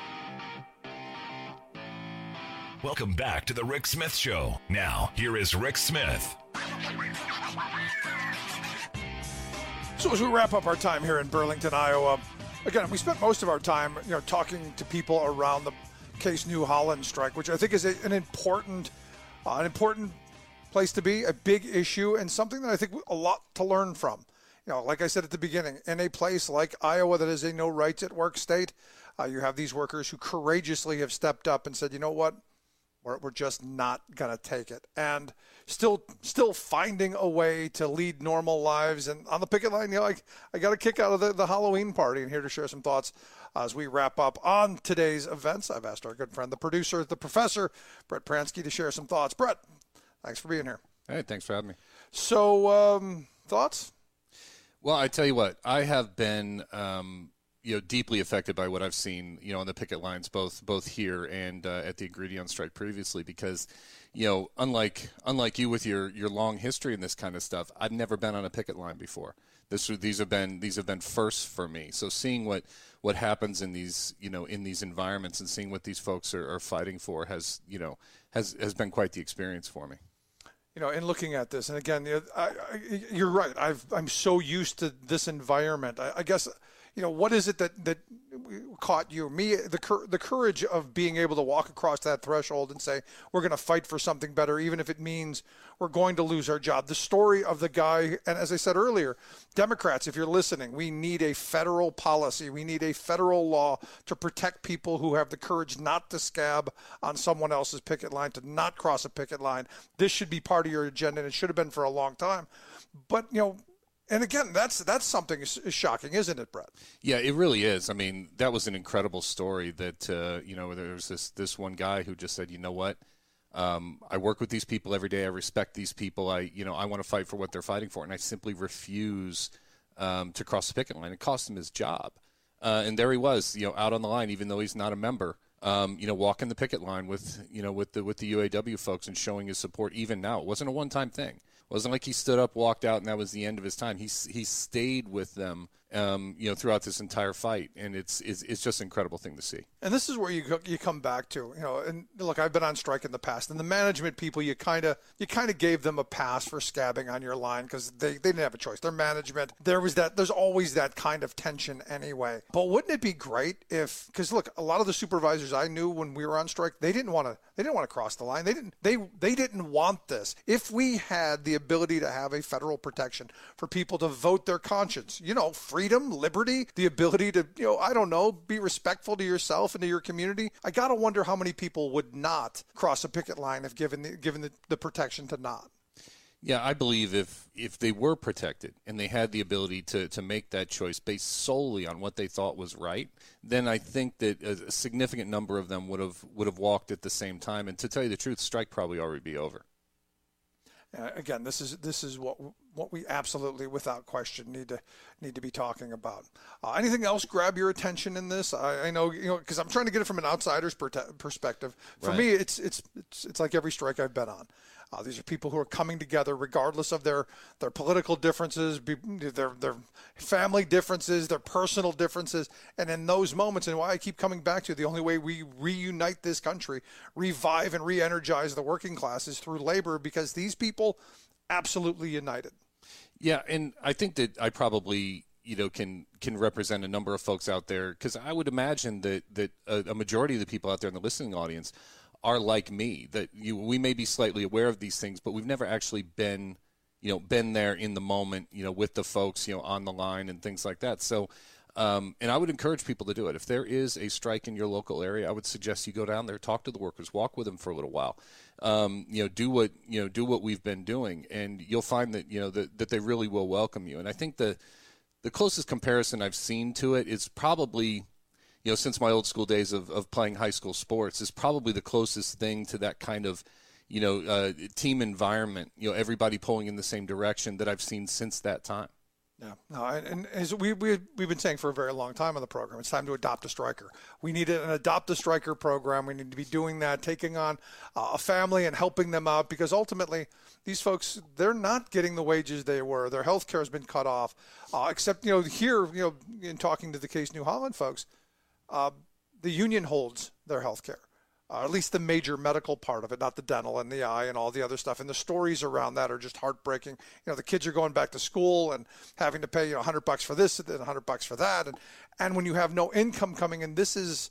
Welcome back to the Rick Smith Show. Now, here is Rick Smith. So as we wrap up our time here in Burlington, Iowa, again, we spent most of our time, talking to people around the Case New Holland strike, which I think is an important place to be, a big issue, and something that I think a lot to learn from. Like I said at the beginning, in a place like Iowa that is a no rights at work state, you have these workers who courageously have stepped up and said, you know what? We're just not going to take it. And still finding a way to lead normal lives. And on the picket line, I got a kick out of the Halloween party, and here to share some thoughts as we wrap up on today's events. I've asked our good friend, the producer, the professor, Brett Pransky, to share some thoughts. Brett, thanks for being here. Hey, thanks for having me. So, thoughts? Well, I tell you what, I have been deeply affected by what I've seen, on the picket lines, both here and at the Ingredion strike previously, because, unlike you with your long history in this kind of stuff, I've never been on a picket line before. These have been firsts for me. So seeing what happens in these environments and seeing what these folks are fighting for has been quite the experience for me. In looking at this, and again, you're right. I'm so used to this environment. I guess, what is it that caught you? Me, the courage of being able to walk across that threshold and say, we're going to fight for something better, even if it means we're going to lose our job. The story of the guy, and as I said earlier, Democrats, if you're listening, we need a federal policy. We need a federal law to protect people who have the courage not to scab on someone else's picket line, to not cross a picket line. This should be part of your agenda, and it should have been for a long time. But, And again, that's something is shocking, isn't it, Brett? Yeah, it really is. I mean, that was an incredible story that, there was this one guy who just said, you know what, I work with these people every day. I respect these people. I want to fight for what they're fighting for, and I simply refuse to cross the picket line. It cost him his job. And there he was, out on the line, even though he's not a member, walking the picket line with the UAW folks and showing his support even now. It wasn't a one-time thing. It wasn't like he stood up, walked out, and that was the end of his time. He stayed with them, throughout this entire fight, and it's just an incredible thing to see. And this is where you come back to, and look, I've been on strike in the past, and the management people, you kind of gave them a pass for scabbing on your line because they didn't have a choice. Their management, there's always that kind of tension anyway. But wouldn't it be great because look, a lot of the supervisors I knew when we were on strike, they didn't want to cross the line. They didn't want this. If we had the ability to have a federal protection for people to vote their conscience, freedom, liberty, the ability to, be respectful to yourself and to your community, I got to wonder how many people would not cross a picket line if given the protection to not. Yeah, I believe if they were protected and they had the ability to make that choice based solely on what they thought was right, then I think that a significant number of them would have walked at the same time. And to tell you the truth, strike probably already be over. Again, this is what we absolutely, without question, need to be talking about. Anything else grab your attention in this? I know, because I'm trying to get it from an outsider's perspective. For me, it's like every strike I've been on. These are people who are coming together regardless of their political differences, their family differences, their personal differences. And in those moments, and why I keep coming back to the only way we reunite this country, revive and re-energize the working classes through labor, because these people absolutely united. Yeah, and I think that I probably can represent a number of folks out there, because I would imagine that a majority of the people out there in the listening audience are like me, that we may be slightly aware of these things, but we've never actually been there in the moment, with the folks, on the line and things like that. So, and I would encourage people to do it. If there is a strike in your local area, I would suggest you go down there, talk to the workers, walk with them for a little while, do what we've been doing, and you'll find that, that they really will welcome you. And I think the closest comparison I've seen to it is probably, since my old school days of playing high school sports, is probably the closest thing to that kind of, team environment, everybody pulling in the same direction that I've seen since that time. Yeah, no, and as we've been saying for a very long time on the program, it's time to adopt a striker. We need an adopt a striker program. We need to be doing that, taking on a family and helping them out, because ultimately these folks, they're not getting the wages they were. Their health care has been cut off, except, here, in talking to the Case New Holland folks, the union holds their health care. At least the major medical part of it, not the dental and the eye and all the other stuff. And the stories around that are just heartbreaking. The kids are going back to school and having to pay $100 for this and $100 for that. And when you have no income coming in, this is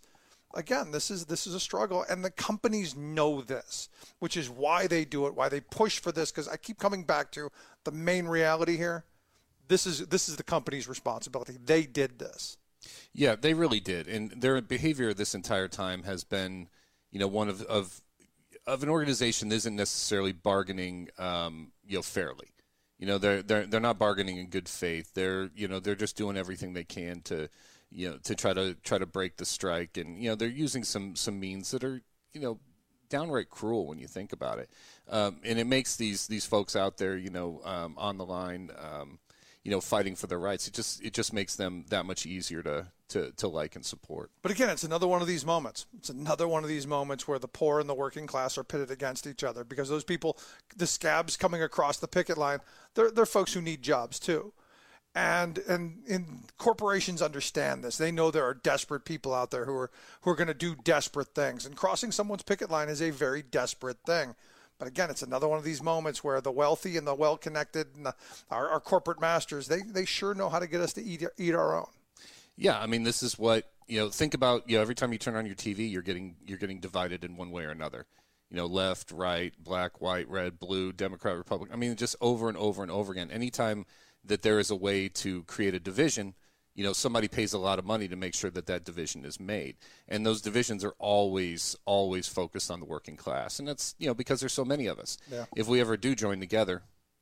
a struggle. And the companies know this, which is why they do it, why they push for this. Because I keep coming back to the main reality here. This is the company's responsibility. They did this. Yeah, they really did. And their behavior this entire time has been, one of an organization that isn't necessarily bargaining, fairly. They're not bargaining in good faith. They're just doing everything they can to try to break the strike, and they're using some means that are downright cruel when you think about it. And it makes these folks out there on the line fighting for their rights. It just makes them that much easier to like and support. But again, it's another one of these moments. It's another one of these moments where the poor and the working class are pitted against each other, because those people, the scabs coming across the picket line, they're folks who need jobs too. And corporations understand this. They know there are desperate people out there who are going to do desperate things. And crossing someone's picket line is a very desperate thing. But again, it's another one of these moments where the wealthy and the well-connected and our corporate masters, they sure know how to get us to eat our own. Yeah, I mean, this is what, think about, every time you turn on your TV, you're getting divided in one way or another. Left, right, black, white, red, blue, Democrat, Republican. I mean, just over and over and over again. Anytime that there is a way to create a division, somebody pays a lot of money to make sure that division is made. And those divisions are always focused on the working class. And that's, because there's so many of us. Yeah. If we ever do join together,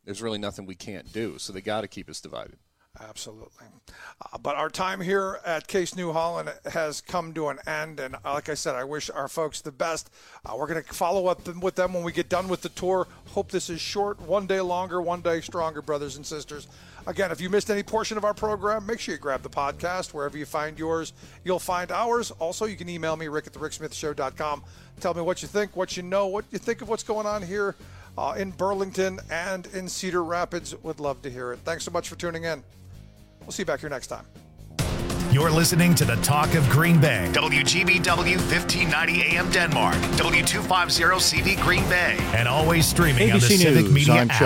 there's really nothing we can't do. So they got to keep us divided. Absolutely. But our time here at Case New Holland has come to an end. And like I said, I wish our folks the best. We're going to follow up with them when we get done with the tour. Hope this is short, one day longer, one day stronger, brothers and sisters. Again, if you missed any portion of our program, make sure you grab the podcast. Wherever you find yours, you'll find ours. Also, you can email me, rick@thericksmithshow.com. Tell me what you think, what you know, what you think of what's going on here in Burlington and in Cedar Rapids. Would love to hear it. Thanks so much for tuning in. We'll see you back here next time. You're listening to the Talk of Green Bay. WGBW 1590 AM Denmark. W250 CV Green Bay. And always streaming on the ABC Civic News Media on app.